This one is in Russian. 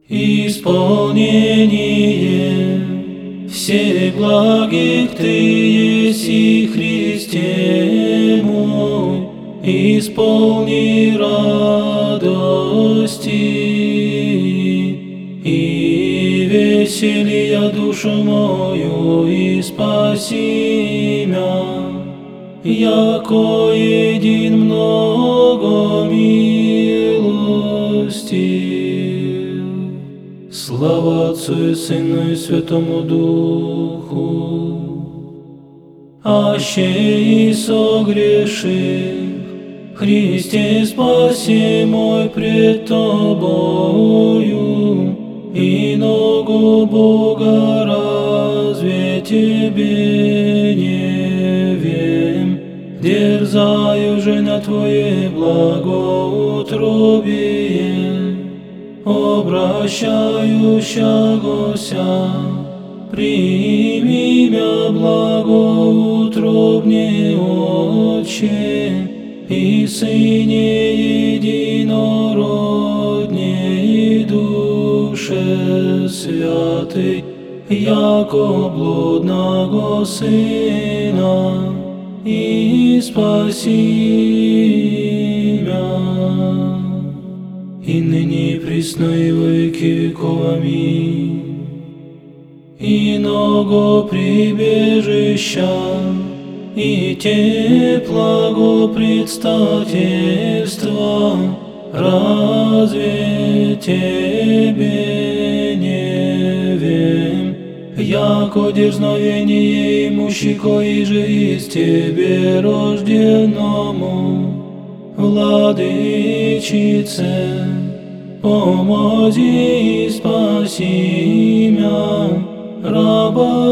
Исполнение всех благих Ты еси, Христе мой, исполни радости и веселья душу мою, и спаси мя, яко един много милостив. Слава Отцу и Сыну и Святому Духу, аще и согреших, Христе, спаси мой пред Тобою, и ногу Бога разве Тебе не вем, дерзаю же на Твое благоутробие, обращающегося, прими мя благоутробне, Отче, и Сыне единородне, и Душе Святый, яко блудного Сына, и спаси мя, и ныне и присно и во веки веков. Аминь. Иного прибежища и теплого предстательства разве Тебе не вем, яко дерзновение имущий, кои же из Тебе рожденному, Владычице, помози и спаси мя, раба